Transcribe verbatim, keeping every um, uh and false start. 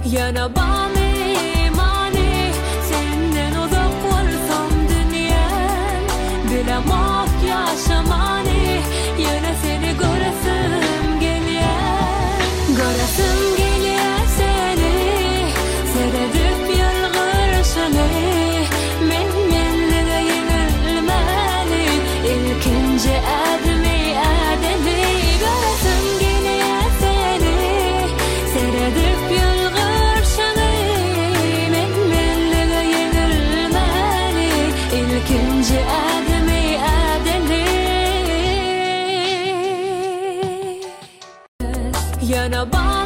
Yana bami mani senden uzak olsam dünyan bilemok yaşamani yana seni göresim geliyor göresim geliyor seni seyredip yalvarışını men menle yenilmeli ilkinci admi adeli göresim geliyor seni seyredip yalvarışını men menle yenilmeli ilkinci admi adeli yana bak